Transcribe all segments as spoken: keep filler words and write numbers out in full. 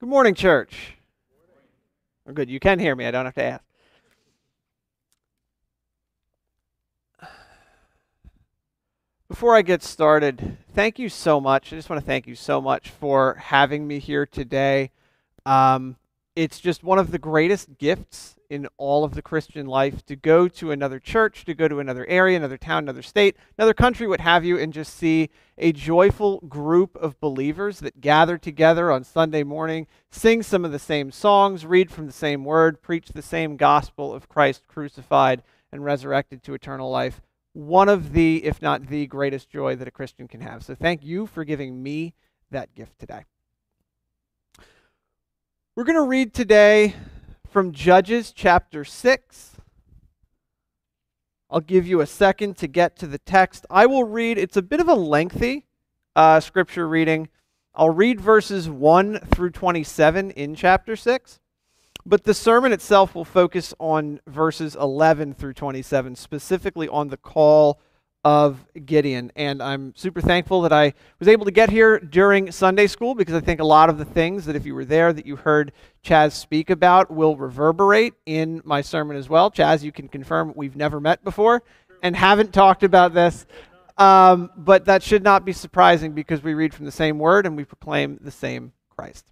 Good morning, church. Oh, good. You can hear me. I don't have to ask. Before I get started, thank you so much. I just want to thank you so much for having me here today. Um, it's just one of the greatest gifts in all of the Christian life to go to another church, to go to another area, another town, another state, another country, what have you, and just see a joyful group of believers that gather together on Sunday morning, sing some of the same songs, read from the same word, preach the same gospel of Christ crucified and resurrected to eternal life. One of the, if not the greatest joy that a Christian can have. So thank you for giving me that gift today. We're going to read today from Judges chapter six. I'll give you a second to get to the text. I will read, it's a bit of a lengthy uh, scripture reading. I'll read verses one through twenty-seven in chapter six, but the sermon itself will focus on verses eleven through twenty-seven, specifically on the call of Gideon. And I'm super thankful that I was able to get here during Sunday school, because I think a lot of the things that if you were there that you heard Chaz speak about will reverberate in my sermon as well. Chaz, you can confirm we've never met before and haven't talked about this, um, but that should not be surprising because we read from the same word and we proclaim the same Christ.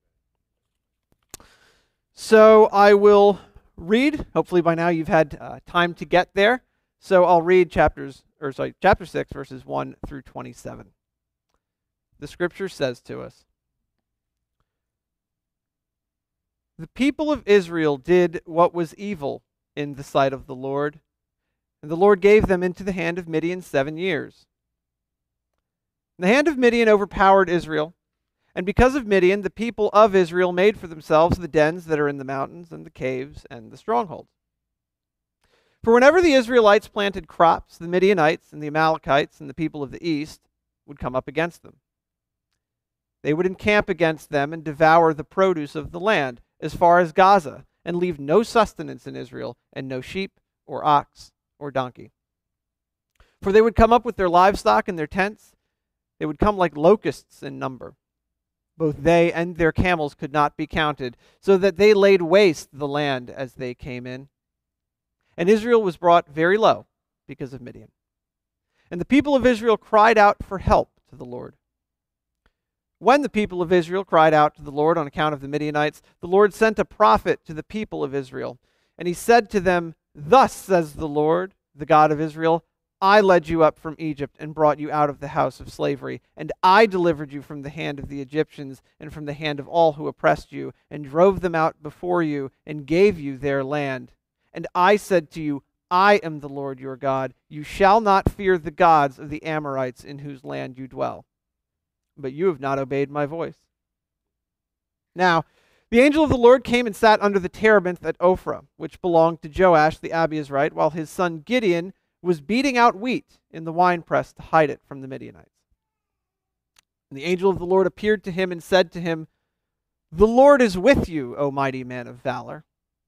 So I will read. Hopefully by now you've had uh, time to get there. So I'll read chapters, or sorry, chapter six, verses one through twenty-seven. The scripture says to us, "The people of Israel did what was evil in the sight of the Lord, and the Lord gave them into the hand of Midian seven years. And the hand of Midian overpowered Israel, and because of Midian, the people of Israel made for themselves the dens that are in the mountains and the caves and the strongholds. For whenever the Israelites planted crops, the Midianites and the Amalekites and the people of the east would come up against them. They would encamp against them and devour the produce of the land as far as Gaza, and leave no sustenance in Israel, and no sheep or ox or donkey. For they would come up with their livestock and their tents. They would come like locusts in number. Both they and their camels could not be counted, so that they laid waste the land as they came in. And Israel was brought very low because of Midian. And the people of Israel cried out for help to the Lord. When the people of Israel cried out to the Lord on account of the Midianites, the Lord sent a prophet to the people of Israel. And he said to them, 'Thus says the Lord, the God of Israel, I led you up from Egypt and brought you out of the house of slavery. And I delivered you from the hand of the Egyptians and from the hand of all who oppressed you, and drove them out before you and gave you their land. And I said to you, I am the Lord your God. You shall not fear the gods of the Amorites in whose land you dwell. But you have not obeyed my voice.' Now, the angel of the Lord came and sat under the terebinth at Ophrah, which belonged to Joash the Abiezrite, while his son Gideon was beating out wheat in the winepress to hide it from the Midianites. And the angel of the Lord appeared to him and said to him, 'The Lord is with you, O mighty man of valor.'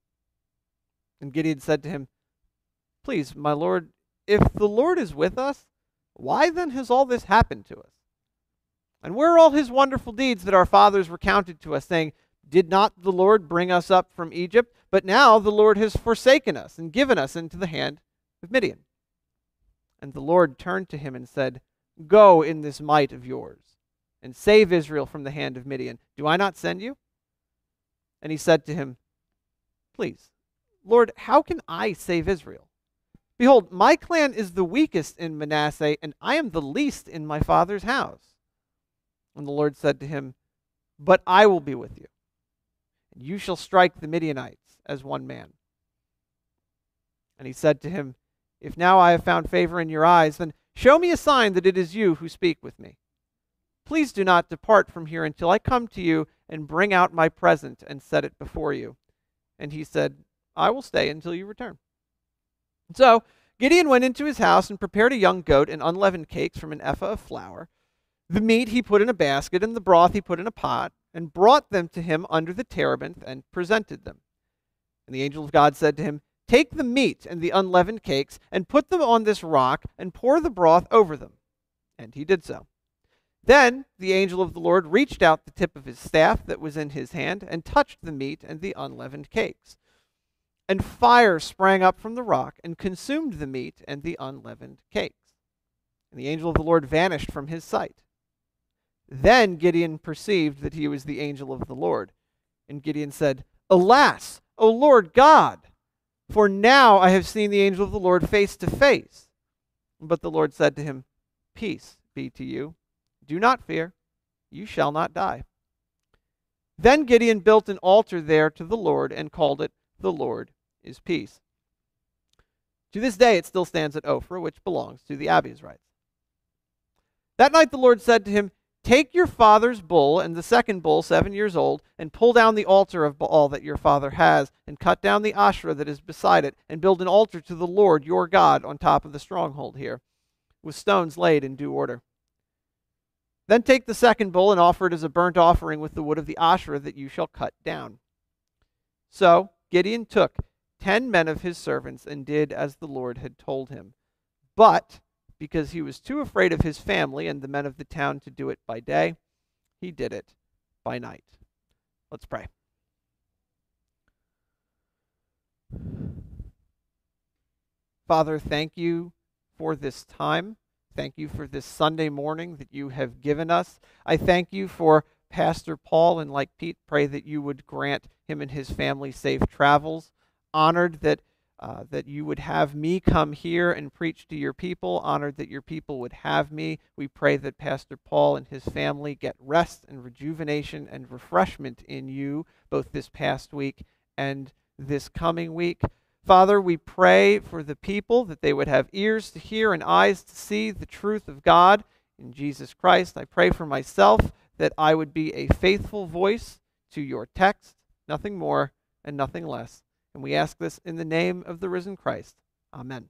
And Gideon said to him, 'Please, my Lord, if the Lord is with us, why then has all this happened to us? And where are all his wonderful deeds that our fathers recounted to us, saying, Did not the Lord bring us up from Egypt? But now the Lord has forsaken us and given us into the hand of Midian.' And the Lord turned to him and said, 'Go in this might of yours, and save Israel from the hand of Midian. Do I not send you?' And he said to him, 'Please, Lord, how can I save Israel? Behold, my clan is the weakest in Manasseh, and I am the least in my father's house.' And the Lord said to him, 'But I will be with you, and you shall strike the Midianites as one man.' And he said to him, 'If now I have found favor in your eyes, then show me a sign that it is you who speak with me. Please do not depart from here until I come to you and bring out my present and set it before you.' And he said, 'I will stay until you return.' So Gideon went into his house and prepared a young goat and unleavened cakes from an ephah of flour. The meat he put in a basket, and the broth he put in a pot, and brought them to him under the terebinth and presented them. And the angel of God said to him, 'Take the meat and the unleavened cakes, and put them on this rock, and pour the broth over them.' And he did so. Then the angel of the Lord reached out the tip of his staff that was in his hand and touched the meat and the unleavened cakes. And fire sprang up from the rock and consumed the meat and the unleavened cakes. And the angel of the Lord vanished from his sight. Then Gideon perceived that he was the angel of the Lord. And Gideon said, "Alas, O Lord God, for now I have seen the angel of the Lord face to face." But the Lord said to him, "Peace be to you. Do not fear. You shall not die." Then Gideon built an altar there to the Lord and called it, "The Lord is Peace." To this day it still stands at Ophrah, which belongs to the Abiezrites. That night the Lord said to him, "Take your father's bull and the second bull, seven years old, and pull down the altar of Baal that your father has, and cut down the Asherah that is beside it, and build an altar to the Lord your God on top of the stronghold here, with stones laid in due order. Then take the second bull and offer it as a burnt offering with the wood of the Asherah that you shall cut down." So Gideon took ten men of his servants and did as the Lord had told him. But because he was too afraid of his family and the men of the town to do it by day, he did it by night. Let's pray. Father, thank you for this time. Thank you for this Sunday morning that you have given us. I thank you for Pastor Paul, and like Pete, pray that you would grant him and his family safe travels. Honored that Uh, that you would have me come here and preach to your people, honored that your people would have me. We pray that Pastor Paul and his family get rest and rejuvenation and refreshment in you, both this past week and this coming week. Father, we pray for the people, that they would have ears to hear and eyes to see the truth of God in Jesus Christ. I pray for myself that I would be a faithful voice to your text, nothing more and nothing less. And we ask this in the name of the risen Christ. Amen.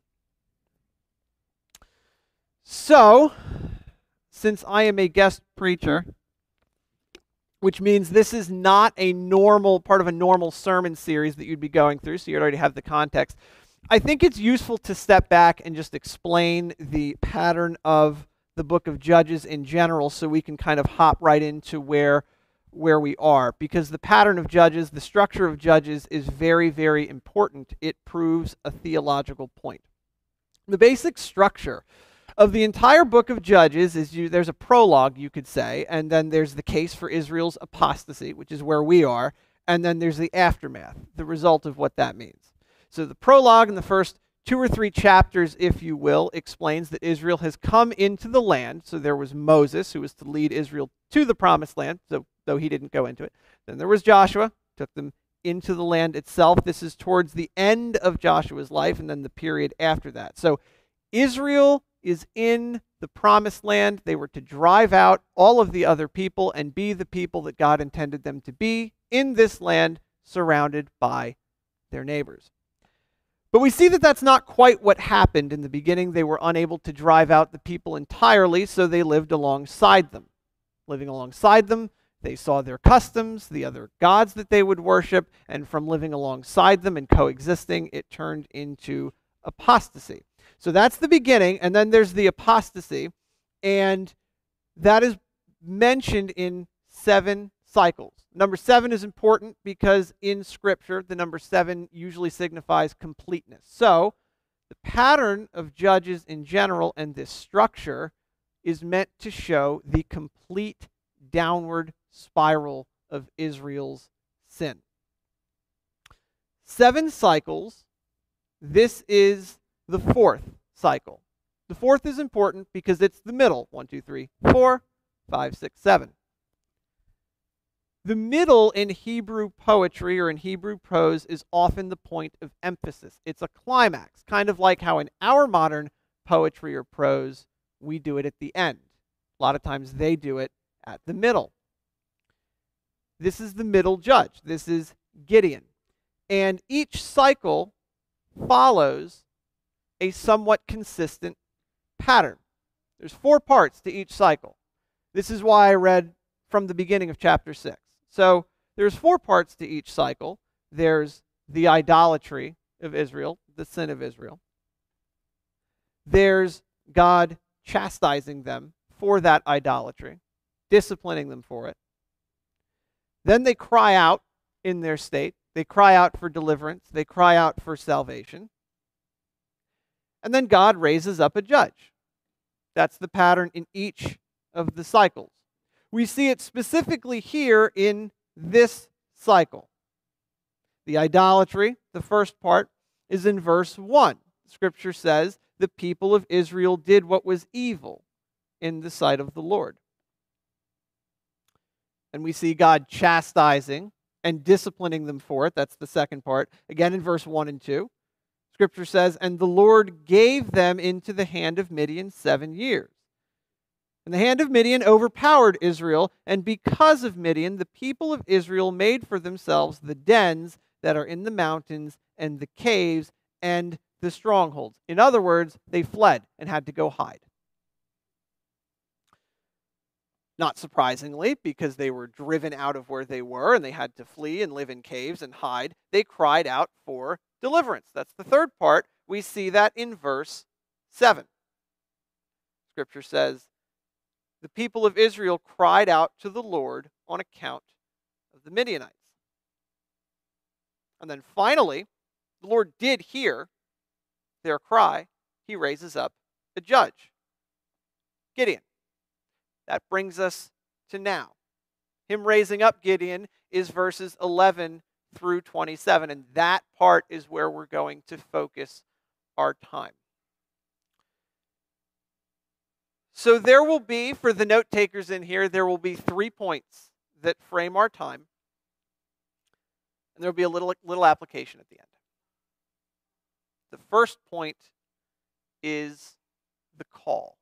So, since I am a guest preacher, which means this is not a normal part of a normal sermon series that you'd be going through, so you already have the context, I think it's useful to step back and just explain the pattern of the book of Judges in general, so we can kind of hop right into where where we are, because the pattern of Judges, the structure of Judges is very, very important. It proves a theological point. The basic structure of the entire book of Judges is you, there's a prologue, you could say, and then there's the case for Israel's apostasy, which is where we are, and then there's the aftermath, the result of what that means. So the prologue in the first two or three chapters, if you will, explains that Israel has come into the land. So there was Moses, who was to lead Israel to the promised land, so though he didn't go into it. Then there was Joshua, took them into the land itself. This is towards the end of Joshua's life, and then the period after that. So Israel is in the promised land. They were to drive out all of the other people and be the people that God intended them to be in this land, surrounded by their neighbors. But we see that that's not quite what happened in the beginning. They were unable to drive out the people entirely, so they lived alongside them. Living alongside them, they saw their customs, the other gods that they would worship, and from living alongside them and coexisting, it turned into apostasy. So that's the beginning, and then there's the apostasy, and that is mentioned in seven cycles. Number seven is important because in Scripture, the number seven usually signifies completeness. So the pattern of Judges in general and this structure is meant to show the complete downward spiral of Israel's sin. Seven cycles. This is the fourth cycle. The fourth is important because it's the middle. One, two, three, four, five, six, seven. The middle in Hebrew poetry or in Hebrew prose is often the point of emphasis. It's a climax, kind of like how in our modern poetry or prose, we do it at the end. A lot of times they do it at the middle. This is the middle judge. This is Gideon. And each cycle follows a somewhat consistent pattern. There's four parts to each cycle. This is why I read from the beginning of chapter six. So there's four parts to each cycle. There's the idolatry of Israel, the sin of Israel. There's God chastising them for that idolatry. disciplining them for it. Then they cry out in their state. They cry out for deliverance. They cry out for salvation. And then God raises up a judge. That's the pattern in each of the cycles. We see it specifically here in this cycle. The idolatry, the first part, is in verse one. Scripture says, the people of Israel did what was evil in the sight of the Lord. And we see God chastising and disciplining them for it. That's the second part. Again in verse one and two. Scripture says, and the Lord gave them into the hand of Midian seven years. And the hand of Midian overpowered Israel, and because of Midian, the people of Israel made for themselves the dens that are in the mountains and the caves and the strongholds. In other words, they fled and had to go hide. Not surprisingly, because they were driven out of where they were and they had to flee and live in caves and hide, they cried out for deliverance. That's the third part. We see that in verse seven. Scripture says, the people of Israel cried out to the Lord on account of the Midianites. And then finally, the Lord did hear their cry. He raises up a judge, Gideon. That brings us to now. Him raising up Gideon is verses eleven through twenty-seven, and that part is where we're going to focus our time. So there will be, for the note takers in here, there will be three points that frame our time, and there will be a little, little application at the end. The first point is the call.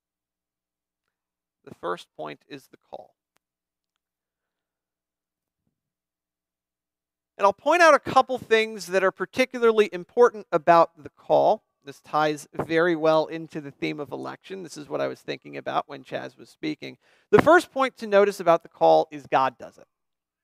The first point is the call. And I'll point out a couple things that are particularly important about the call. This ties very well into the theme of election. This is what I was thinking about when Chaz was speaking. The first point to notice about the call is God does it.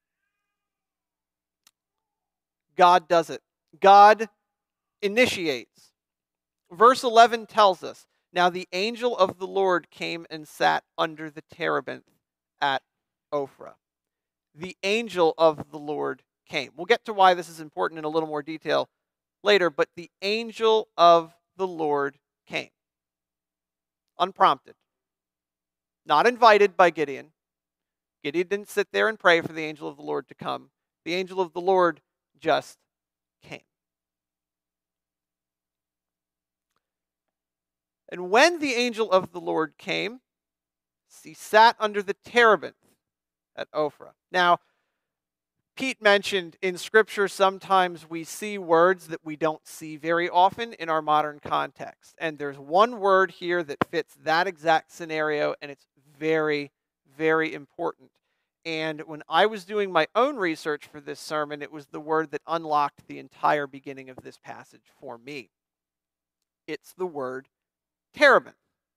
God does it. God initiates. Verse eleven tells us, now the angel of the Lord came and sat under the terebinth at Ophrah. The angel of the Lord came. We'll get to why this is important in a little more detail later, but the angel of the Lord came. Unprompted. Not invited by Gideon. Gideon didn't sit there and pray for the angel of the Lord to come. The angel of the Lord just came. And when the angel of the Lord came, he sat under the terebinth at Ophrah. Now, Pete mentioned in Scripture sometimes we see words that we don't see very often in our modern context. And there's one word here that fits that exact scenario, and it's very, very important. And when I was doing my own research for this sermon, it was the word that unlocked the entire beginning of this passage for me. It's the word terebinth.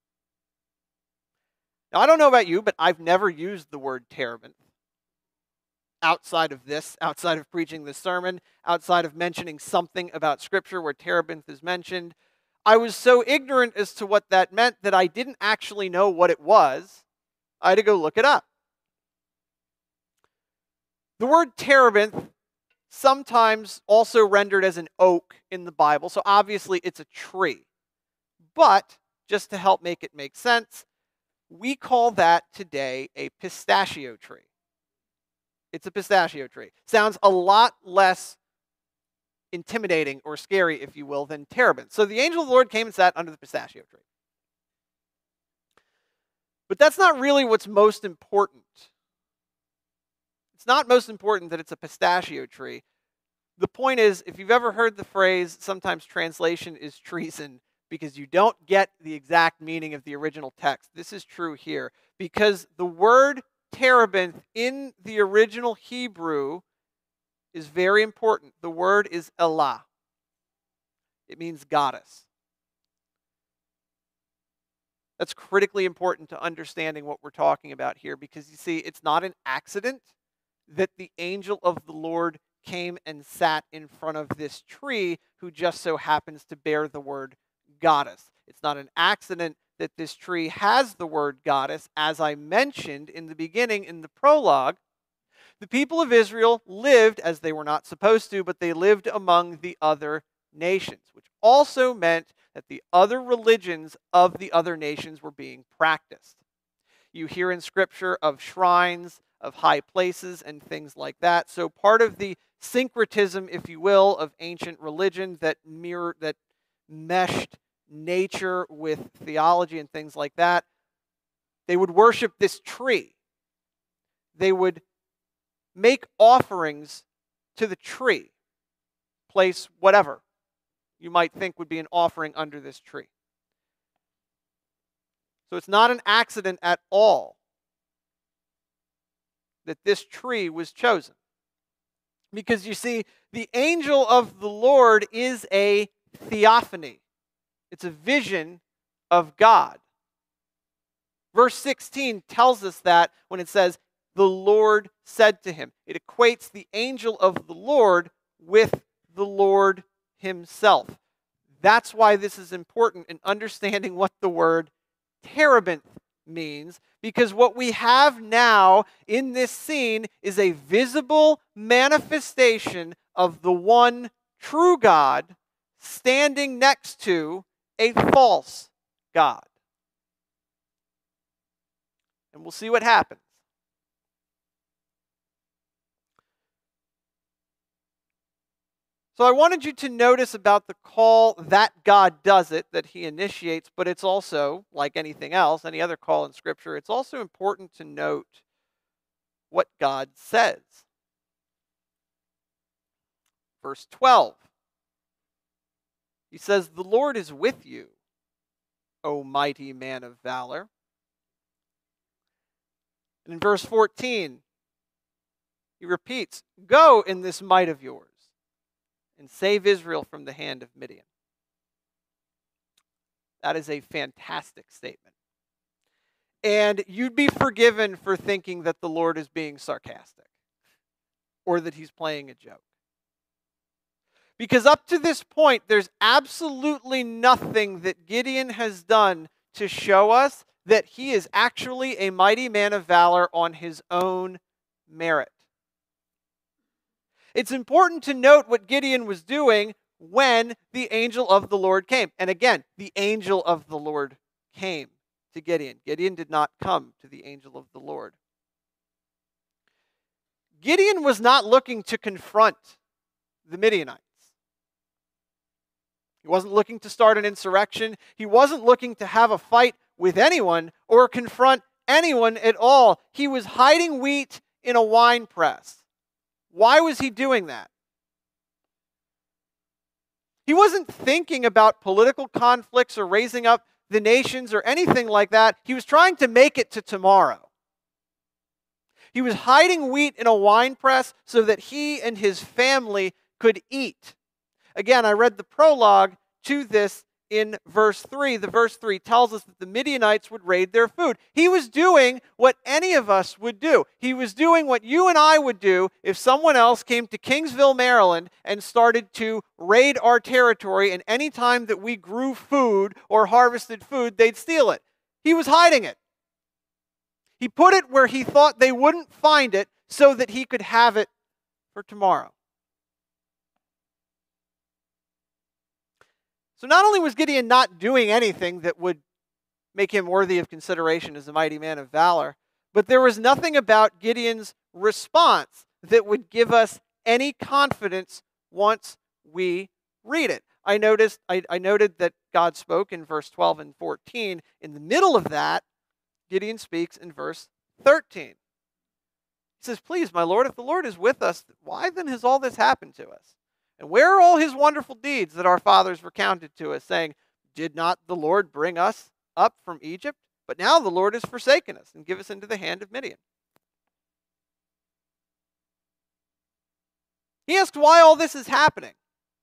Now, I don't know about you, but I've never used the word terebinth outside of this, outside of preaching this sermon, outside of mentioning something about Scripture where terebinth is mentioned. I was so ignorant as to what that meant that I didn't actually know what it was. I had to go look it up. The word terebinth, sometimes also rendered as an oak in the Bible, so obviously it's a tree. But, just to help make it make sense, we call that today a pistachio tree. It's a pistachio tree. Sounds a lot less intimidating or scary, if you will, than terebinth. So the angel of the Lord came and sat under the pistachio tree. But that's not really what's most important. It's not most important that it's a pistachio tree. The point is, if you've ever heard the phrase, sometimes translation is treason, because you don't get the exact meaning of the original text. This is true here, because the word terebinth in the original Hebrew is very important. The word is Elah. It means goddess. That's critically important to understanding what we're talking about here, because you see, it's not an accident that the angel of the Lord came and sat in front of this tree who just so happens to bear the word goddess. It's not an accident that this tree has the word goddess, as I mentioned in the beginning in the prologue. The people of Israel lived as they were not supposed to, but they lived among the other nations, which also meant that the other religions of the other nations were being practiced. You hear in Scripture of shrines, of high places, and things like that. So part of the syncretism, if you will, of ancient religion that mirror that meshed nature with theology and things like that, they would worship this tree. They would make offerings to the tree, place whatever you might think would be an offering under this tree. So it's not an accident at all that this tree was chosen. Because you see, the angel of the Lord is a theophany. It's a vision of God. Verse sixteen tells us that when it says, the Lord said to him. It equates the angel of the Lord with the Lord himself. That's why this is important in understanding what the word terebinth means, because what we have now in this scene is a visible manifestation of the one true God standing next to a false God. And we'll see what happens. So I wanted you to notice about the call that God does it, that he initiates, but it's also, like anything else, any other call in Scripture, it's also important to note what God says. Verse twelve, he says, the Lord is with you, O mighty man of valor. And in verse fourteen, he repeats, go in this might of yours, and save Israel from the hand of Midian. That is a fantastic statement. And you'd be forgiven for thinking that the Lord is being sarcastic or that he's playing a joke. Because up to this point, there's absolutely nothing that Gideon has done to show us that he is actually a mighty man of valor on his own merit. It's important to note what Gideon was doing when the angel of the Lord came. And again, the angel of the Lord came to Gideon. Gideon did not come to the angel of the Lord. Gideon was not looking to confront the Midianites. He wasn't looking to start an insurrection. He wasn't looking to have a fight with anyone or confront anyone at all. He was hiding wheat in a wine press. Why was he doing that? He wasn't thinking about political conflicts or raising up the nations or anything like that. He was trying to make it to tomorrow. He was hiding wheat in a wine press so that he and his family could eat. Again, I read the prologue to this in verse three. The verse three tells us that the Midianites would raid their food. He was doing what any of us would do. He was doing what you and I would do if someone else came to Kingsville, Maryland, and started to raid our territory, and any time that we grew food or harvested food, they'd steal it. He was hiding it. He put it where he thought they wouldn't find it so that he could have it for tomorrow. So not only was Gideon not doing anything that would make him worthy of consideration as a mighty man of valor, but there was nothing about Gideon's response that would give us any confidence once we read it. I noticed, I, I noted that God spoke in verse twelve and fourteen. In the middle of that, Gideon speaks in verse thirteen. He says, please, my Lord, if the Lord is with us, why then has all this happened to us? And where are all his wonderful deeds that our fathers recounted to us, saying, did not the Lord bring us up from Egypt? But now the Lord has forsaken us and given us into the hand of Midian. He asks why all this is happening.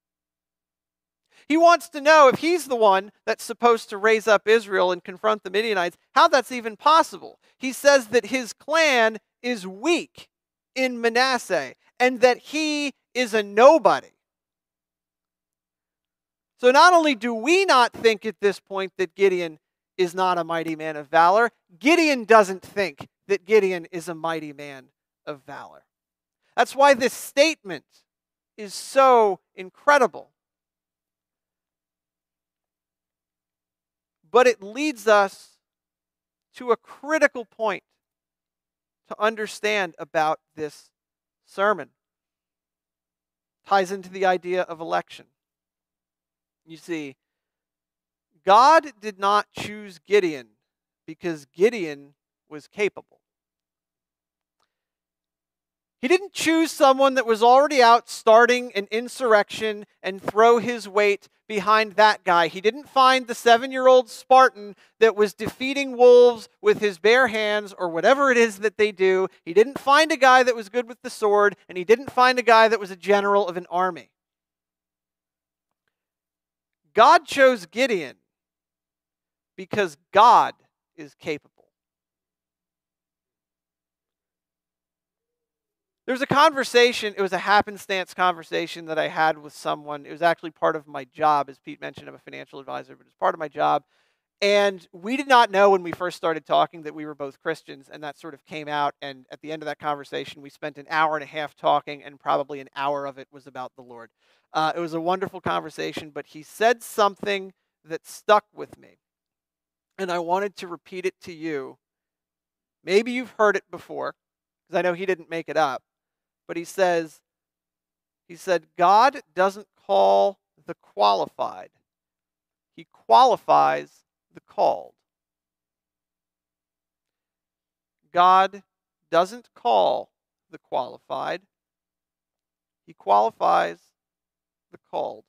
He wants to know if he's the one that's supposed to raise up Israel and confront the Midianites, how that's even possible. He says that his clan is weak in Manasseh and that he is a nobody. So not only do we not think at this point that Gideon is not a mighty man of valor. Gideon doesn't think that Gideon is a mighty man of valor. That's why this statement is so incredible. But it leads us to a critical point to understand about this sermon. Ties into the idea of election. You see, God did not choose Gideon because Gideon was capable. He didn't choose someone that was already out starting an insurrection and throw his weight behind that guy. He didn't find the seven-year-old Spartan that was defeating wolves with his bare hands or whatever it is that they do. He didn't find a guy that was good with the sword, and he didn't find a guy that was a general of an army. God chose Gideon because God is capable. There was a conversation, it was a happenstance conversation that I had with someone. It was actually part of my job. As Pete mentioned, I'm a financial advisor, but it's part of my job. And we did not know when we first started talking that we were both Christians, and that sort of came out. And at the end of that conversation, we spent an hour and a half talking, and probably an hour of it was about the Lord. Uh, it was a wonderful conversation, but he said something that stuck with me. And I wanted to repeat it to you. Maybe you've heard it before, because I know he didn't make it up. But he says, he said, God doesn't call the qualified. He qualifies the called. God doesn't call the qualified. He qualifies the called.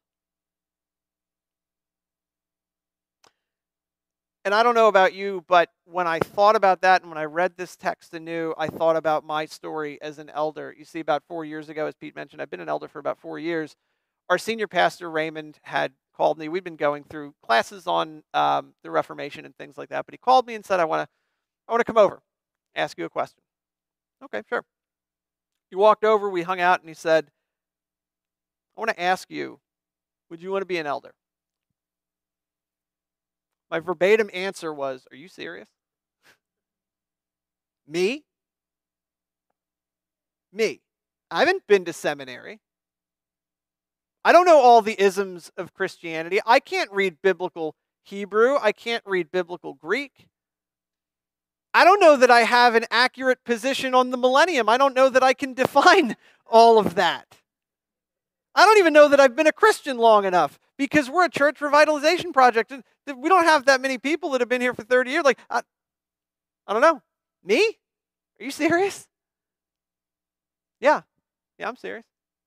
And I don't know about you, but when I thought about that and when I read this text anew, I thought about my story as an elder. You see, about four years ago, as Pete mentioned, I've been an elder for about four years. Our senior pastor, Raymond, had called me. We'd been going through classes on um, the Reformation and things like that, but he called me and said, I want to I want to come over, ask you a question. Okay, sure. He walked over, we hung out, and he said, I want to ask you, would you want to be an elder? My verbatim answer was, are you serious? Me? Me. I haven't been to seminary. I don't know all the isms of Christianity. I can't read biblical Hebrew. I can't read biblical Greek. I don't know that I have an accurate position on the millennium. I don't know that I can define all of that. I don't even know that I've been a Christian long enough, because we're a church revitalization project. We don't have that many people that have been here for thirty years. Like, I, I don't know. Me? Are you serious? Yeah. Yeah, I'm serious.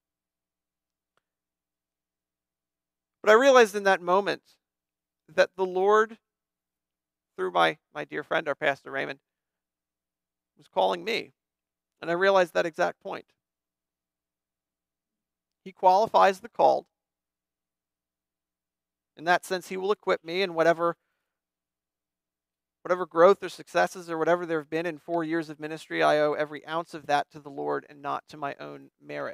But I realized in that moment that the Lord, through my, my dear friend, our pastor Raymond, was calling me. And I realized that exact point. He qualifies the called. In that sense, he will equip me in whatever, whatever growth or successes or whatever there have been in four years of ministry. I owe every ounce of that to the Lord and not to my own merit.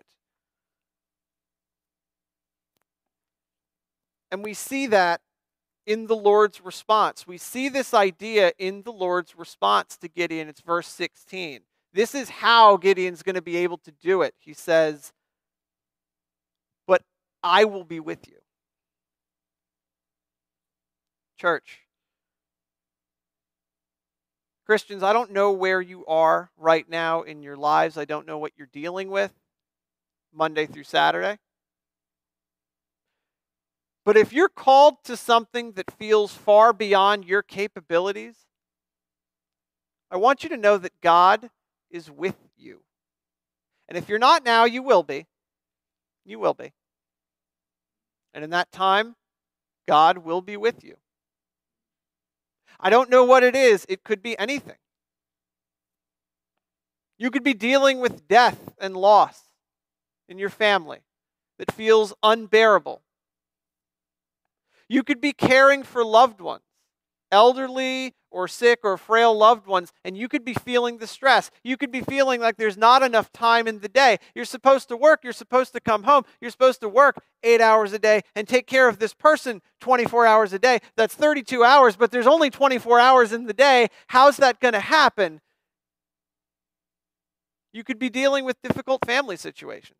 And we see that in the Lord's response. We see this idea in the Lord's response to Gideon. It's verse sixteen. This is how Gideon's going to be able to do it. He says, but I will be with you. Church, Christians, I don't know where you are right now in your lives. I don't know what you're dealing with Monday through Saturday. But if you're called to something that feels far beyond your capabilities, I want you to know that God is with you. And if you're not now, you will be. You will be. And in that time, God will be with you. I don't know what it is. It could be anything. You could be dealing with death and loss in your family that feels unbearable. You could be caring for loved ones elderly or sick or frail loved ones, and you could be feeling the stress. You could be feeling like there's not enough time in the day. You're supposed to work. You're supposed to come home. You're supposed to work eight hours a day and take care of this person twenty-four hours a day. That's thirty-two hours, but there's only twenty-four hours in the day. How's that going to happen? You could be dealing with difficult family situations.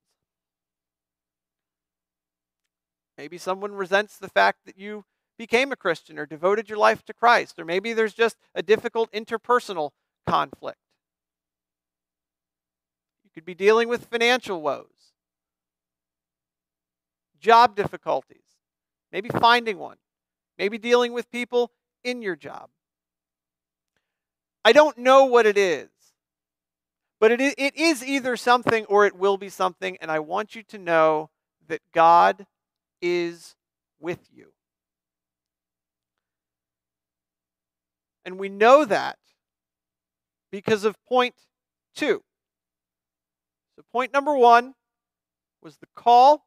Maybe someone resents the fact that you became a Christian or devoted your life to Christ, or maybe there's just a difficult interpersonal conflict. You could be dealing with financial woes, job difficulties, maybe finding one, maybe dealing with people in your job. I don't know what it is, but it it is either something or it will be something, and I want you to know that God is with you. And we know that because of point two. So point number one was the call.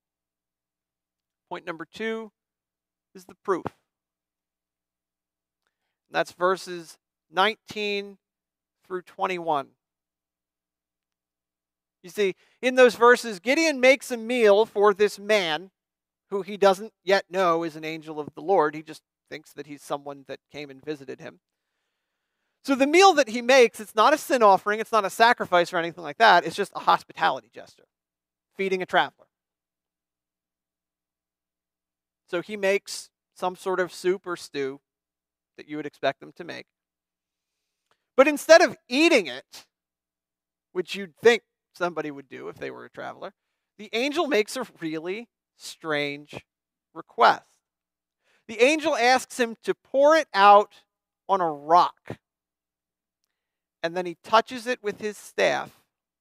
Point number two is the proof. And that's verses nineteen through twenty-one. You see, in those verses, Gideon makes a meal for this man who he doesn't yet know is an angel of the Lord. He just thinks that he's someone that came and visited him. So the meal that he makes, it's not a sin offering, it's not a sacrifice or anything like that. It's just a hospitality gesture, feeding a traveler. So he makes some sort of soup or stew that you would expect them to make. But instead of eating it, which you'd think somebody would do if they were a traveler, the angel makes a really strange request. The angel asks him to pour it out on a rock. And then he touches it with his staff.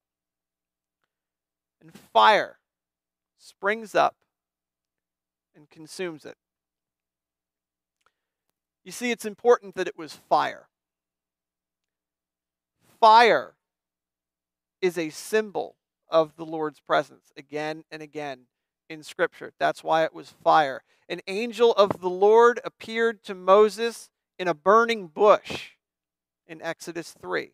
And fire springs up and consumes it. You see, it's important that it was fire. Fire is a symbol of the Lord's presence again and again in Scripture. That's why it was fire. An angel of the Lord appeared to Moses in a burning bush in Exodus three.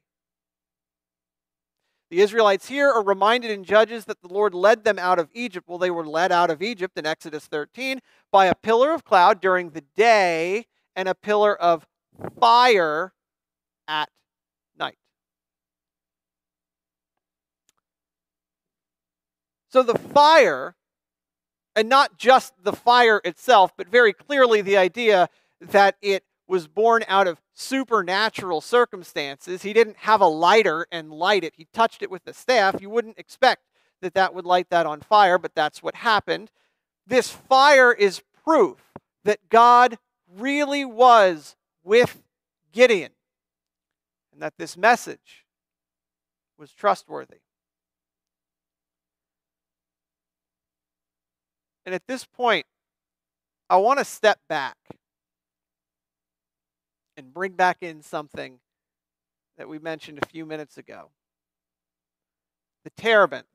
The Israelites here are reminded in Judges that the Lord led them out of Egypt. Well, they were led out of Egypt in Exodus thirteen by a pillar of cloud during the day and a pillar of fire at night. So the fire, and not just the fire itself, but very clearly the idea that it was born out of supernatural circumstances. He didn't have a lighter and light it. He touched it with the staff. You wouldn't expect that that would light that on fire, but that's what happened. This fire is proof that God really was with Gideon and that this message was trustworthy. And at this point, I want to step back and bring back in something that we mentioned a few minutes ago. The terebinth.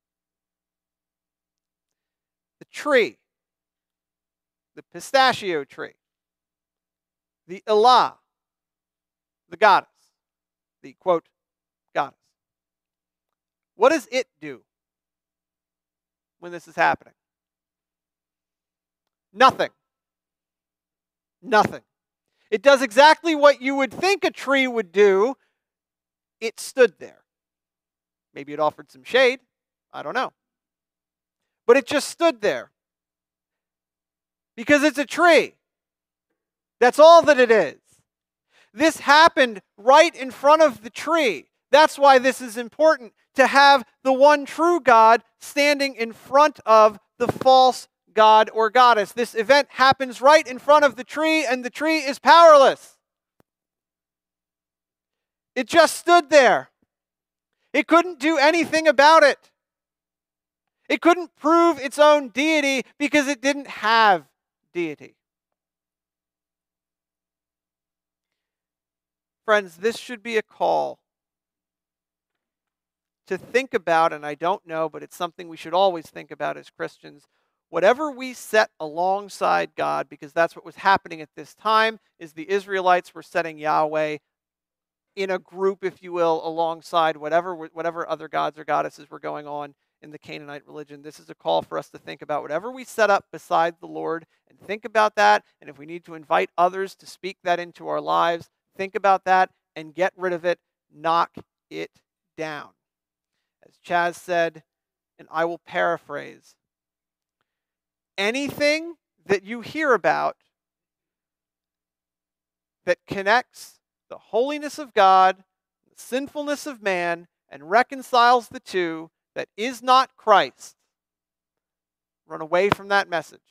The tree. The pistachio tree. The Elah. The goddess. The, quote, goddess. What does it do when this is happening? Nothing. Nothing. It does exactly what you would think a tree would do. It stood there. Maybe it offered some shade. I don't know. But it just stood there. Because it's a tree. That's all that it is. This happened right in front of the tree. That's why this is important, to have the one true God standing in front of the false god or goddess. This event happens right in front of the tree, and the tree is powerless. It just stood there. It couldn't do anything about it. It couldn't prove its own deity because it didn't have deity. Friends, this should be a call to think about, and I don't know, but it's something we should always think about as Christians. whatever we set alongside God, because that's what was happening at this time, is the Israelites were setting Yahweh in a group, if you will, alongside whatever whatever other gods or goddesses were going on in the Canaanite religion. This is a call for us to think about whatever we set up beside the Lord, and think about that. And if we need to invite others to speak that into our lives, think about that and get rid of it. Knock it down. As Chaz said, and I will paraphrase, anything that you hear about that connects the holiness of God, the sinfulness of man, and reconciles the two, that is not Christ, run away from that message.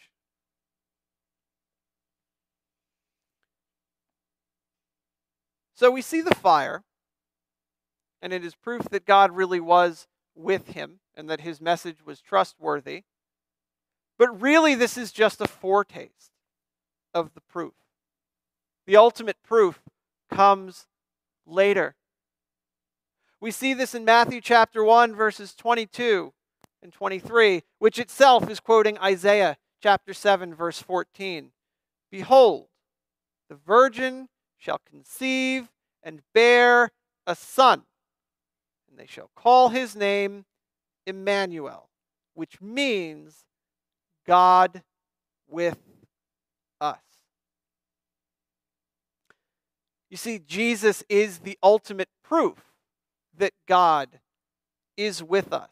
So we see the fire, and it is proof that God really was with him and that his message was trustworthy. But really, this is just a foretaste of the proof. The ultimate proof comes later. We see this in Matthew chapter one, verses twenty-two and twenty-three, which itself is quoting Isaiah chapter seven, verse fourteen. Behold, the virgin shall conceive and bear a son, and they shall call his name Emmanuel, which means God with us. You see, Jesus is the ultimate proof that God is with us.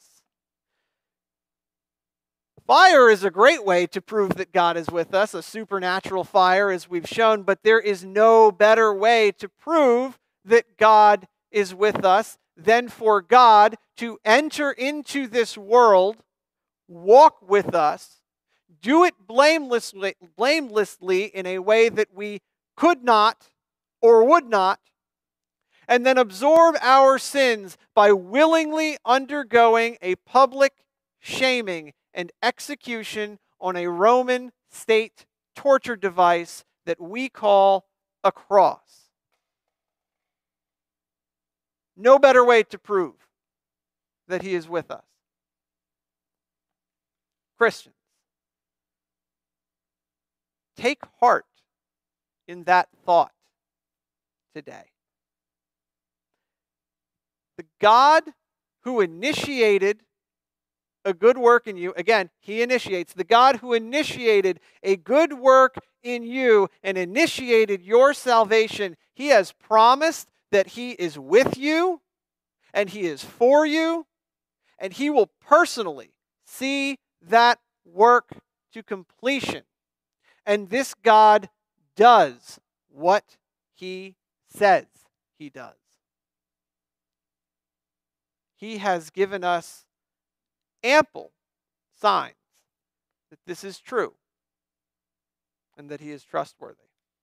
Fire is a great way to prove that God is with us, a supernatural fire, as we've shown, but there is no better way to prove that God is with us than for God to enter into this world, walk with us, do it blamelessly, blamelessly in a way that we could not or would not, and then absorb our sins by willingly undergoing a public shaming and execution on a Roman state torture device that we call a cross. No better way to prove that he is with us. Christians, take heart in that thought today. The God who initiated a good work in you, again, he initiates, the God who initiated a good work in you and initiated your salvation, he has promised that he is with you and he is for you, and he will personally see that work to completion. And this God does what he says he does. He has given us ample signs that this is true and that he is trustworthy.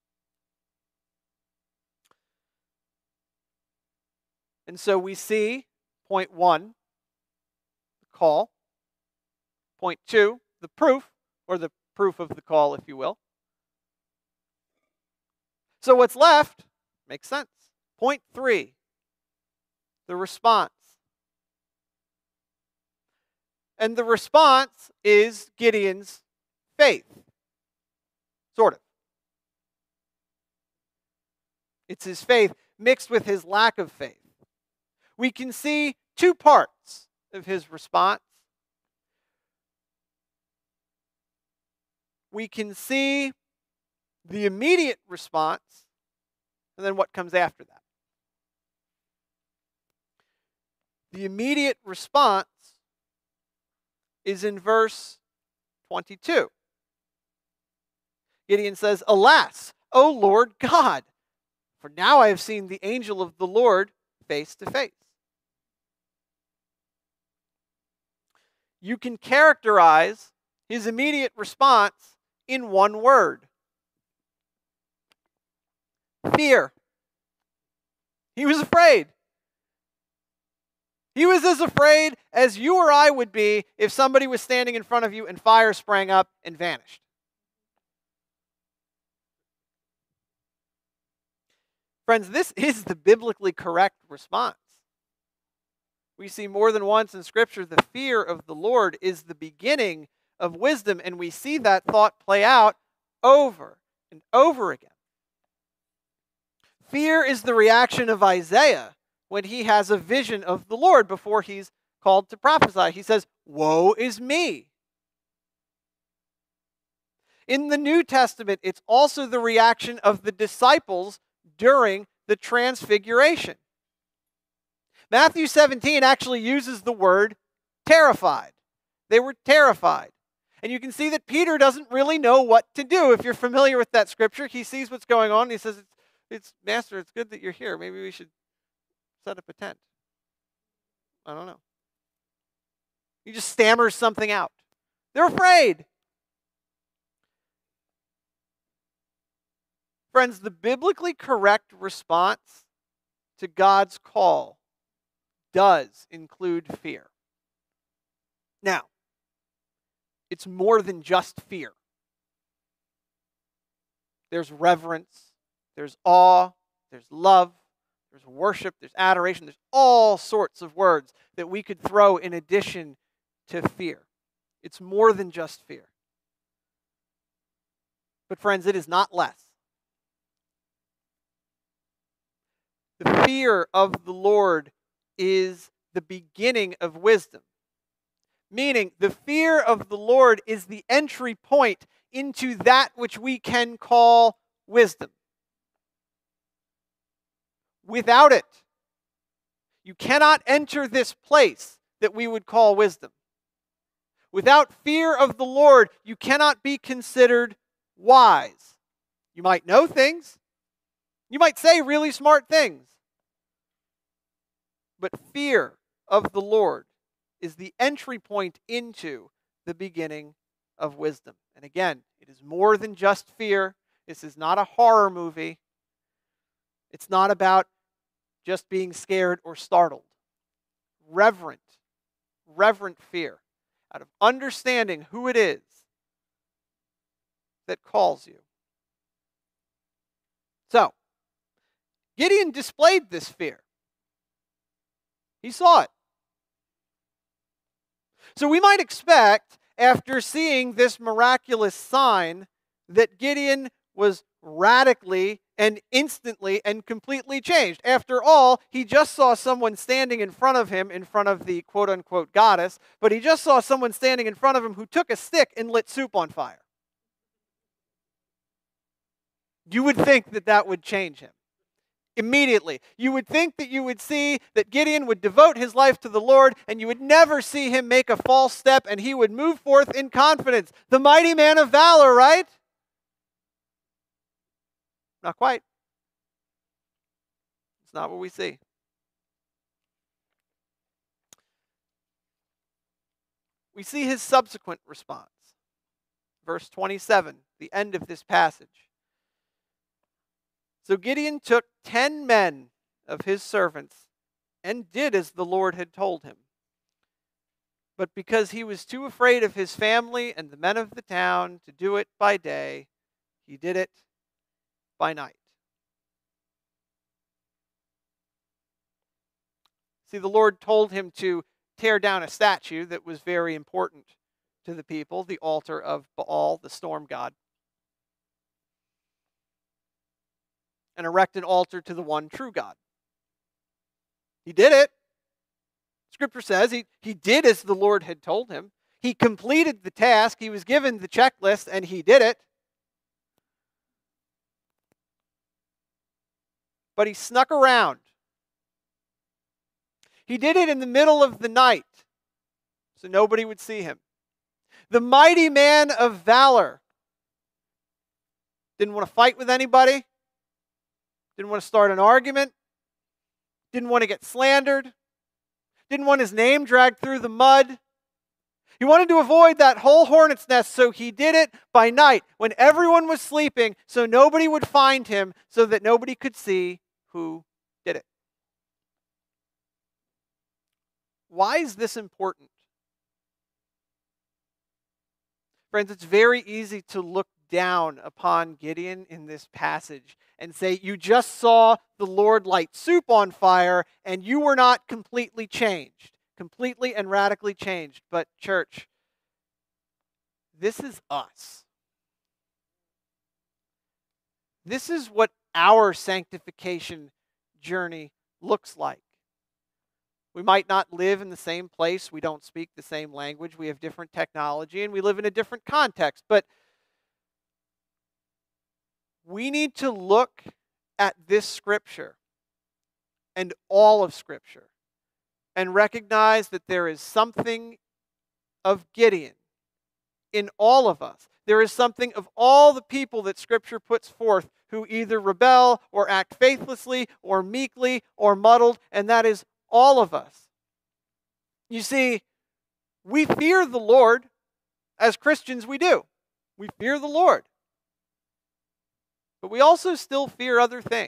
And so we see, point one, the call. Point two, the proof, or the proof of the call, if you will. So what's left makes sense. Point three, the response. And the response is Gideon's faith. Sort of. It's his faith mixed with his lack of faith. We can see two parts of his response. We can see the immediate response, and then what comes after that. The immediate response is in verse twenty-two. Gideon says, "Alas, O Lord God, for now I have seen the angel of the Lord face to face." You can characterize his immediate response in one word: fear. He was afraid. He was as afraid as you or I would be if somebody was standing in front of you and fire sprang up and vanished. Friends, this is the biblically correct response. We see more than once in Scripture the fear of the Lord is the beginning of wisdom, and we see that thought play out over and over again. Fear is the reaction of Isaiah when he has a vision of the Lord before he's called to prophesy. He says, "Woe is me." In the New Testament, it's also the reaction of the disciples during the Transfiguration. Matthew seventeen actually uses the word terrified. They were terrified. And you can see that Peter doesn't really know what to do. If you're familiar with that scripture, he sees what's going on. And he says, it's, it's, Master, it's good that you're here. Maybe we should set up a tent. I don't know. He just stammers something out. They're afraid. Friends, the biblically correct response to God's call does include fear. Now, it's more than just fear. There's reverence, there's awe, there's love, there's worship, there's adoration, there's all sorts of words that we could throw in addition to fear. It's more than just fear. But friends, it is not less. The fear of the Lord is the beginning of wisdom. Meaning, the fear of the Lord is the entry point into that which we can call wisdom. Without it, you cannot enter this place that we would call wisdom. Without fear of the Lord, you cannot be considered wise. You might know things. You might say really smart things. But fear of the Lord is the entry point into the beginning of wisdom. And again, it is more than just fear. This is not a horror movie. It's not about just being scared or startled. Reverent, reverent fear out of understanding who it is that calls you. So, Gideon displayed this fear. He saw it. So we might expect, after seeing this miraculous sign, that Gideon was radically and instantly and completely changed. After all, he just saw someone standing in front of him, in front of the quote-unquote goddess, but he just saw someone standing in front of him who took a stick and lit soup on fire. You would think that that would change him. Immediately. You would think that you would see that Gideon would devote his life to the Lord, and you would never see him make a false step, and he would move forth in confidence. The mighty man of valor, right? Not quite. It's not what we see. We see his subsequent response. Verse twenty-seven, the end of this passage. So Gideon took ten men of his servants and did as the Lord had told him. But because he was too afraid of his family and the men of the town to do it by day, he did it by night. See, the Lord told him to tear down a statue that was very important to the people, the altar of Baal, the storm god, and erect an altar to the one true God. He did it. Scripture says he, he did as the Lord had told him. He completed the task. He was given the checklist, and he did it. But he snuck around. He did it in the middle of the night, so nobody would see him. The mighty man of valor didn't want to fight with anybody. Didn't want to start an argument. Didn't want to get slandered. Didn't want his name dragged through the mud. He wanted to avoid that whole hornet's nest, so he did it by night when everyone was sleeping, so nobody would find him, so that nobody could see who did it. Why is this important? Friends, it's very easy to look down upon Gideon in this passage and say, you just saw the Lord light soup on fire and you were not completely changed, completely and radically changed. But church, This is us. This is what our sanctification journey looks like. We might not live in the same place. We don't speak the same language. We have different technology and we live in a different context. But we need to look at this scripture and all of scripture and recognize that there is something of Gideon in all of us. There is something of all the people that scripture puts forth who either rebel or act faithlessly or meekly or muddled, and that is all of us. You see, we fear the Lord. As Christians, we do. We fear the Lord. But we also still fear other things.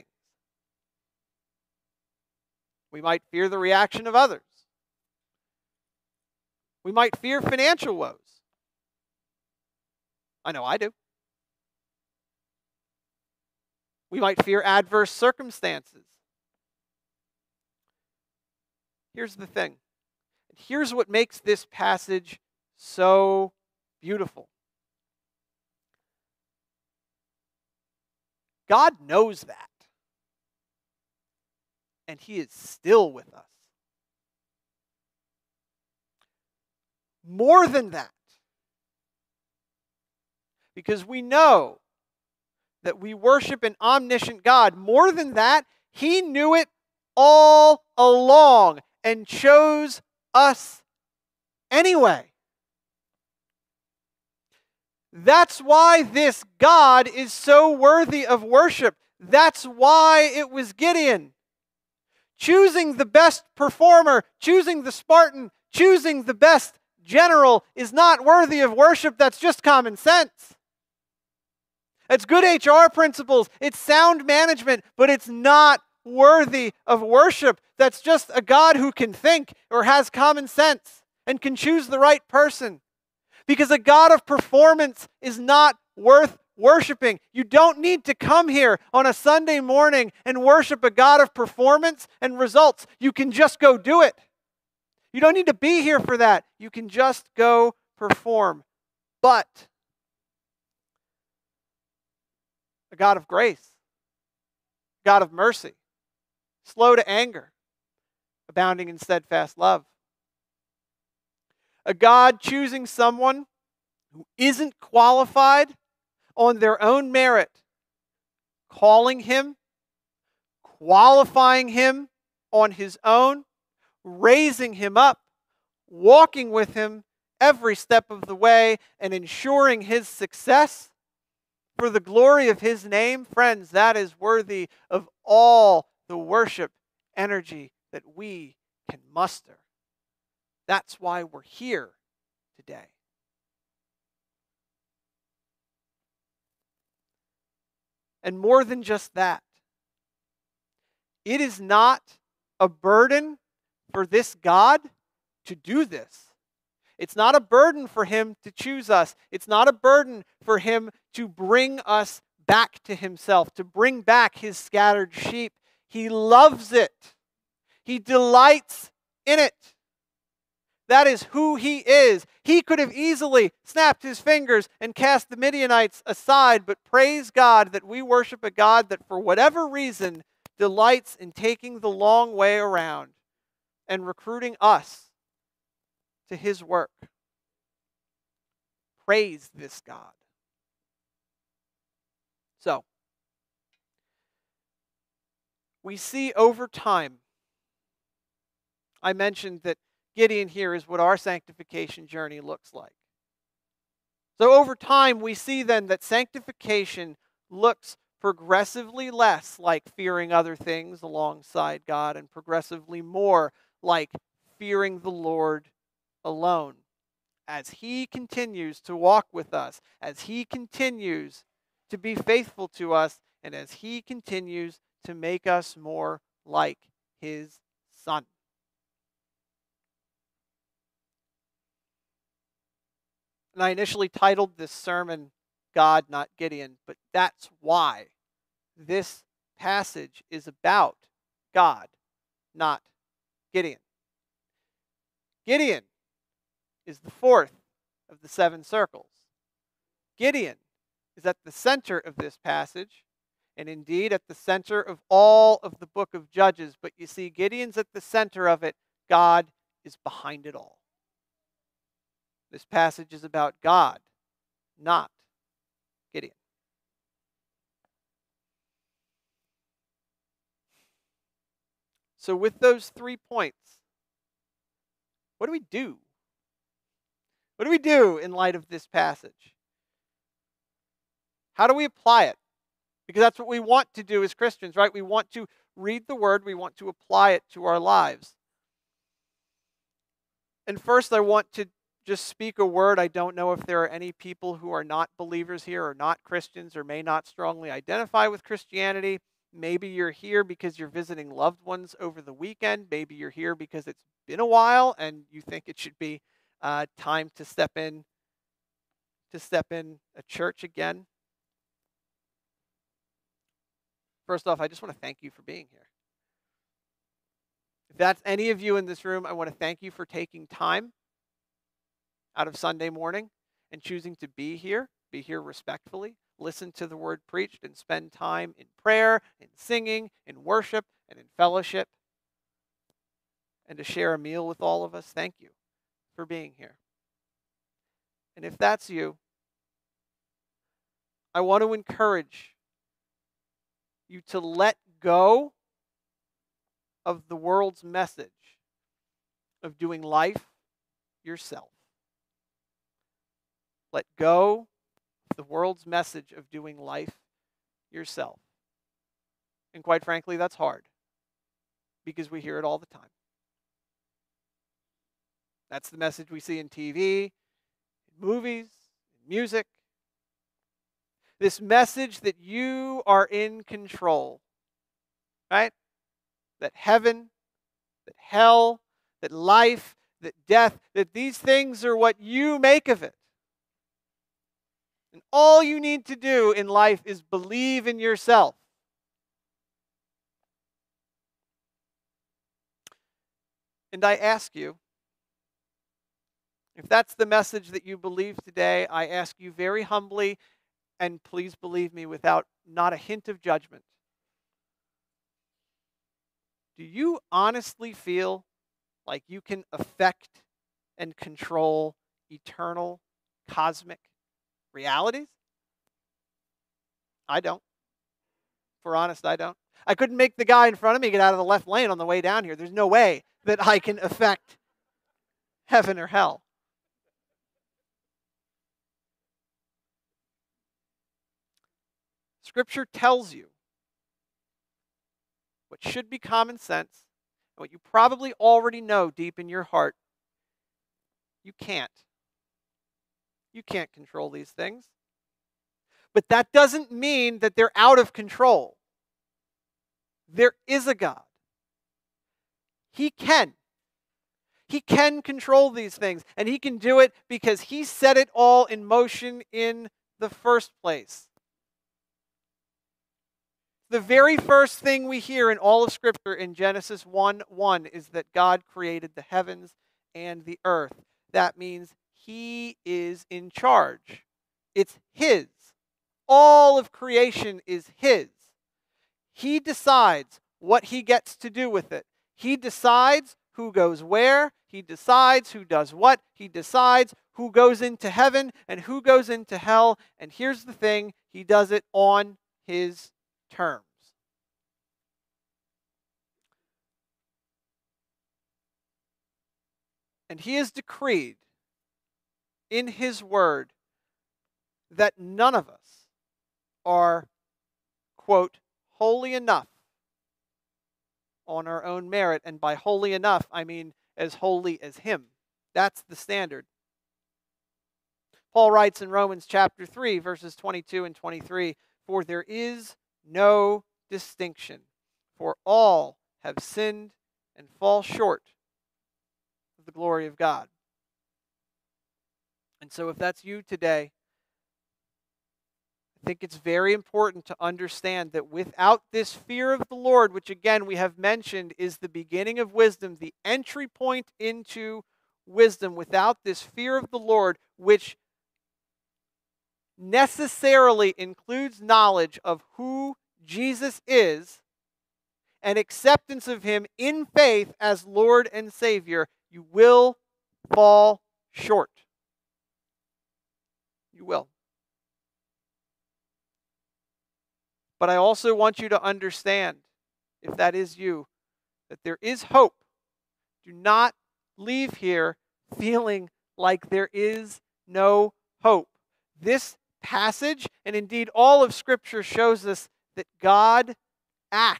We might fear the reaction of others. We might fear financial woes. I know I do. We might fear adverse circumstances. Here's the thing. Here's what makes this passage so beautiful. God knows that. And He is still with us. More than that. Because we know that we worship an omniscient God. More than that, He knew it all along and chose us anyway. That's why this God is so worthy of worship. That's why it was Gideon. Choosing the best performer, choosing the Spartan, choosing the best general is not worthy of worship. That's just common sense. It's good H R principles. It's sound management, but it's not worthy of worship. That's just a God who can think or has common sense and can choose the right person. Because a God of performance is not worth worshiping. You don't need to come here on a Sunday morning and worship a God of performance and results. You can just go do it. You don't need to be here for that. You can just go perform. But a God of grace, God of mercy, slow to anger, abounding in steadfast love. A God choosing someone who isn't qualified on their own merit, calling him, qualifying him on His own, raising him up, walking with him every step of the way, and ensuring his success for the glory of His name. Friends, that is worthy of all the worship energy that we can muster. That's why we're here today. And more than just that, it is not a burden for this God to do this. It's not a burden for Him to choose us. It's not a burden for Him to bring us back to Himself, to bring back His scattered sheep. He loves it. He delights in it. That is who He is. He could have easily snapped His fingers and cast the Midianites aside, but praise God that we worship a God that for whatever reason delights in taking the long way around and recruiting us to His work. Praise this God. So, we see over time, I mentioned that Gideon here is what our sanctification journey looks like. So over time, we see then that sanctification looks progressively less like fearing other things alongside God and progressively more like fearing the Lord alone. As He continues to walk with us, as He continues to be faithful to us, and as He continues to make us more like His Son. And I initially titled this sermon, God, Not Gideon, but that's why this passage is about God, not Gideon. Gideon is the fourth of the seven circles. Gideon is at the center of this passage, and indeed at the center of all of the book of Judges. But you see, Gideon's at the center of it. God is behind it all. This passage is about God, not Gideon. So with those three points, what do we do? What do we do in light of this passage? How do we apply it? Because that's what we want to do as Christians, right? We want to read the Word, we want to apply it to our lives. And first, I want to just speak a word. I don't know if there are any people who are not believers here or not Christians or may not strongly identify with Christianity. Maybe you're here because you're visiting loved ones over the weekend. Maybe you're here because it's been a while and you think it should be uh, time to step in, to step in a church again. First off, I just want to thank you for being here. If that's any of you in this room, I want to thank you for taking time out of Sunday morning and choosing to be here, be here respectfully, listen to the word preached, and spend time in prayer, in singing, in worship, and in fellowship, and to share a meal with all of us. Thank you for being here. And if that's you, I want to encourage you to let go of the world's message of doing life yourself. Let go of the world's message of doing life yourself. And quite frankly, that's hard because we hear it all the time. That's the message we see in T V, in movies, in music. This message that you are in control, right? That heaven, that hell, that life, that death, that these things are what you make of it. And all you need to do in life is believe in yourself. And I ask you, if that's the message that you believe today, I ask you very humbly, and please believe me without not a hint of judgment. Do you honestly feel like you can affect and control eternal, cosmic realities? I don't. For honest, I don't. I couldn't make the guy in front of me get out of the left lane on the way down here. There's no way that I can affect heaven or hell. Scripture tells you what should be common sense, and what you probably already know deep in your heart. You can't. You can't control these things. But that doesn't mean that they're out of control. There is a God. He can. He can control these things, and he can do it because he set it all in motion in the first place. The very first thing we hear in all of Scripture in Genesis one one is that God created the heavens and the earth. That means he is in charge. It's his. All of creation is his. He decides what he gets to do with it. He decides who goes where. He decides who does what. He decides who goes into heaven and who goes into hell. And here's the thing, he does it on his terms. And he has decreed in his word that none of us are, quote, holy enough on our own merit. And by holy enough, I mean as holy as him. That's the standard. Paul writes in Romans chapter three, verses twenty-two and twenty-three, for there is no distinction, for all have sinned and fall short of the glory of God. And so if that's you today, I think it's very important to understand that without this fear of the Lord, which again we have mentioned is the beginning of wisdom, the entry point into wisdom, without this fear of the Lord, which necessarily includes knowledge of who Jesus is and acceptance of him in faith as Lord and Savior, you will fall short. You will. But I also want you to understand, if that is you, that there is hope. Do not leave here feeling like there is no hope. This passage, and indeed all of Scripture, shows us that God acts.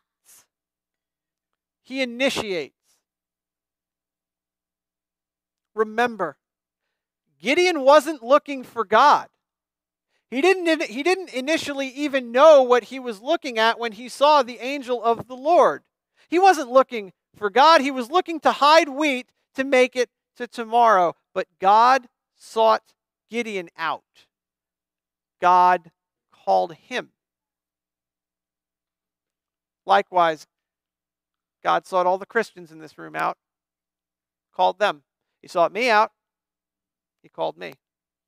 He initiates. Remember, Gideon wasn't looking for God. He didn't, he didn't initially even know what he was looking at when he saw the angel of the Lord. He wasn't looking for God. He was looking to hide wheat to make it to tomorrow. But God sought Gideon out. God called him. Likewise, God sought all the Christians in this room out, called them. He sought me out. He called me.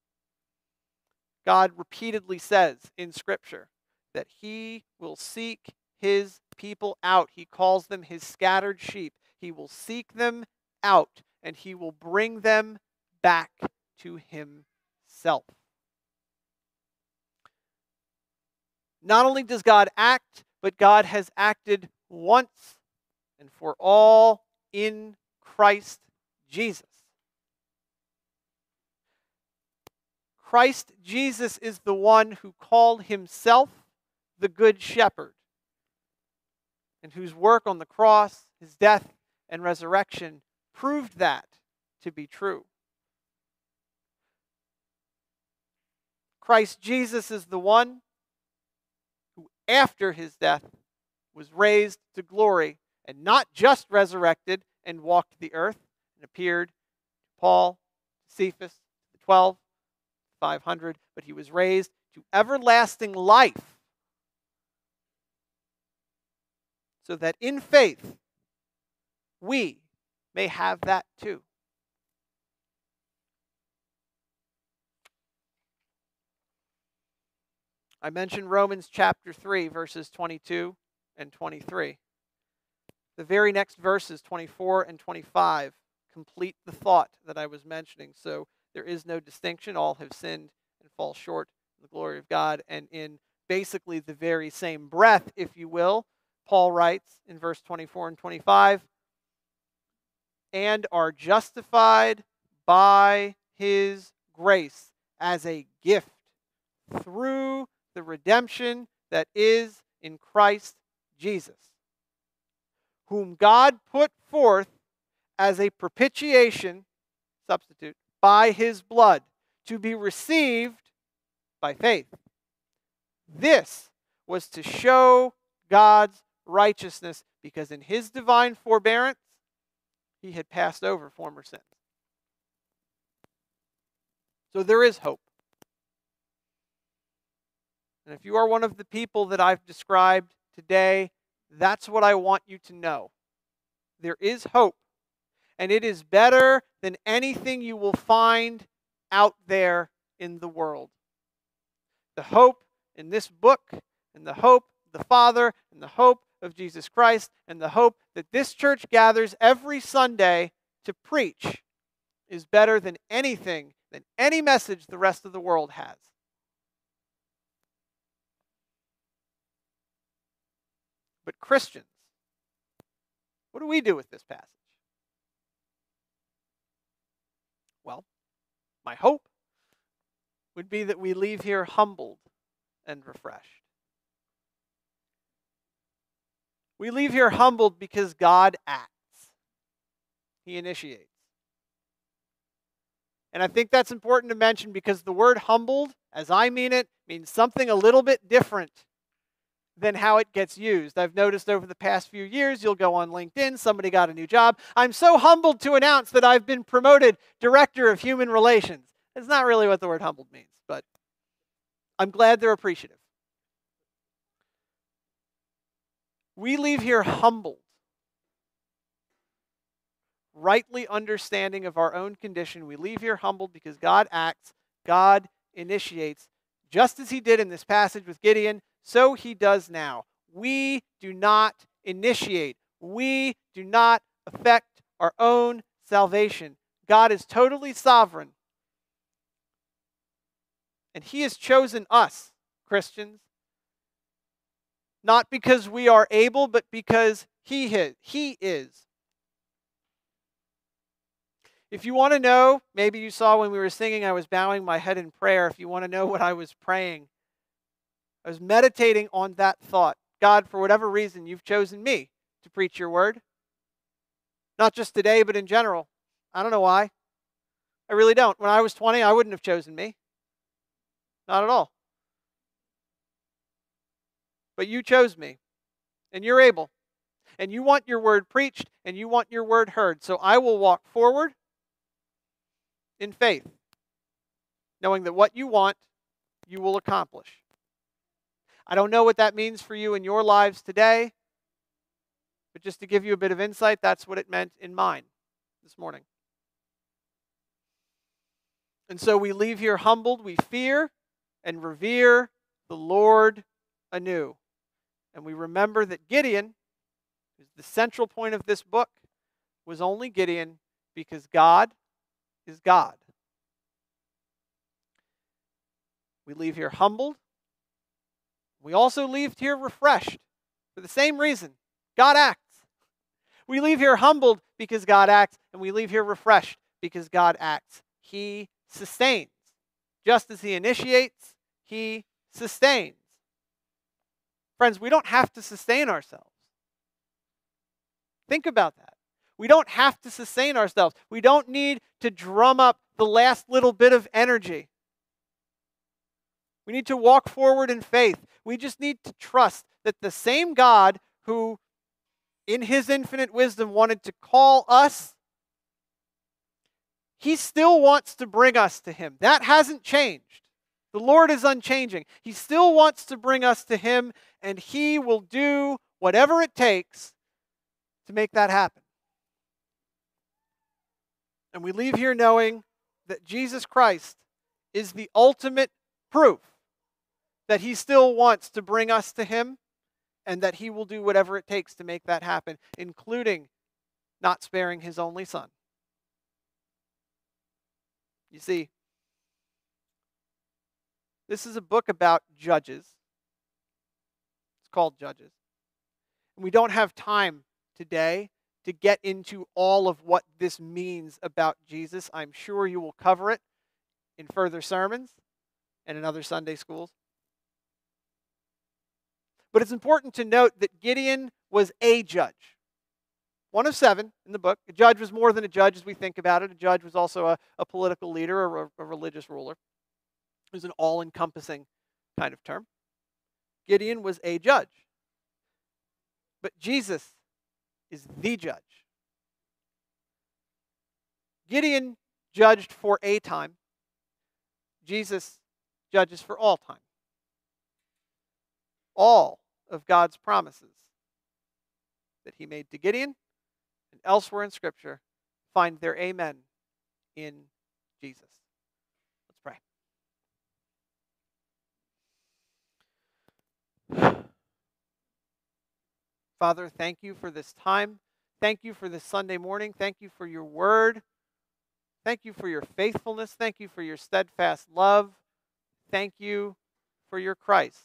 God repeatedly says in Scripture that he will seek his people out. He calls them his scattered sheep. He will seek them out, and he will bring them back to himself. Not only does God act, but God has acted once and for all in Christ Jesus. Christ Jesus is the one who called himself the Good Shepherd, and whose work on the cross, his death and resurrection, proved that to be true. Christ Jesus is the one who, after his death, was raised to glory, and not just resurrected and walked the earth and appeared to Paul, Cephas, the twelve, five hundred, but he was raised to everlasting life, so that in faith we may have that too. I mentioned Romans chapter three, verses twenty-two and twenty-three. The very next verses, twenty-four and twenty-five, complete the thought that I was mentioning. So there is no distinction. All have sinned and fall short of the glory of God. And in basically the very same breath, if you will, Paul writes in verse twenty-four and twenty-five, and are justified by his grace as a gift through the redemption that is in Christ Jesus, whom God put forth as a propitiation, substitute, by his blood, to be received by faith. This was to show God's righteousness, because in his divine forbearance, he had passed over former sins. So there is hope. And if you are one of the people that I've described today, that's what I want you to know. There is hope. And it is better than anything you will find out there in the world. The hope in this book, and the hope of the Father, and the hope of Jesus Christ, and the hope that this church gathers every Sunday to preach is better than anything, than any message the rest of the world has. But Christians, what do we do with this passage? Well, my hope would be that we leave here humbled and refreshed. We leave here humbled because God acts. He initiates. And I think that's important to mention, because the word humbled, as I mean it, means something a little bit different than how it gets used. I've noticed over the past few years, you'll go on LinkedIn, somebody got a new job. I'm so humbled to announce that I've been promoted Director of Human Relations. It's not really what the word humbled means, but I'm glad they're appreciative. We leave here humbled, rightly understanding of our own condition. We leave here humbled because God acts, God initiates. Just as he did in this passage with Gideon, so he does now. We do not initiate. We do not affect our own salvation. God is totally sovereign. And he has chosen us, Christians, not because we are able, but because he is. He is. If you want to know, maybe you saw when we were singing, I was bowing my head in prayer. If you want to know what I was praying, I was meditating on that thought. God, for whatever reason, you've chosen me to preach your word. Not just today, but in general. I don't know why. I really don't. When I was twenty, I wouldn't have chosen me. Not at all. But you chose me, and you're able. And you want your word preached, and you want your word heard. So I will walk forward in faith, knowing that what you want, you will accomplish. I don't know what that means for you in your lives today, but just to give you a bit of insight, that's what it meant in mine this morning. And so we leave here humbled, we fear and revere the Lord anew. And we remember that Gideon, who's the central point of this book, was only Gideon because God is God. We leave here humbled. We also leave here refreshed for the same reason. God acts. We leave here humbled because God acts, and we leave here refreshed because God acts. He sustains. Just as he initiates, he sustains. Friends, we don't have to sustain ourselves. Think about that. We don't have to sustain ourselves. We don't need to drum up the last little bit of energy. We need to walk forward in faith. We just need to trust that the same God who, in his infinite wisdom, wanted to call us, he still wants to bring us to him. That hasn't changed. The Lord is unchanging. He still wants to bring us to him, and he will do whatever it takes to make that happen. And we leave here knowing that Jesus Christ is the ultimate proof that he still wants to bring us to him, and that he will do whatever it takes to make that happen, including not sparing his only son. You see, this is a book about judges. It's called Judges. And we don't have time today to get into all of what this means about Jesus. I'm sure you will cover it in further sermons and in other Sunday schools. But it's important to note that Gideon was a judge. One of seven in the book. A judge was more than a judge as we think about it. A judge was also a, a political leader or a, a religious ruler. It was an all-encompassing kind of term. Gideon was a judge. But Jesus is the judge. Gideon judged for a time. Jesus judges for all time. All of God's promises that he made to Gideon and elsewhere in Scripture find their amen in Jesus. Let's pray. Father, thank you for this time. Thank you for this Sunday morning. Thank you for your word. Thank you for your faithfulness. Thank you for your steadfast love. Thank you for your Christ.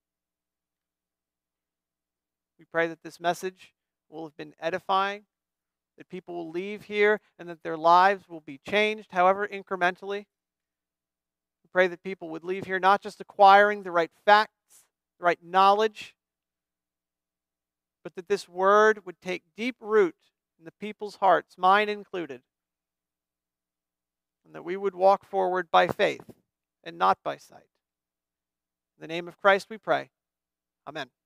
We pray that this message will have been edifying, that people will leave here and that their lives will be changed, however incrementally. We pray that people would leave here not just acquiring the right facts, the right knowledge, but that this word would take deep root in the people's hearts, mine included, and that we would walk forward by faith and not by sight. In the name of Christ we pray. Amen.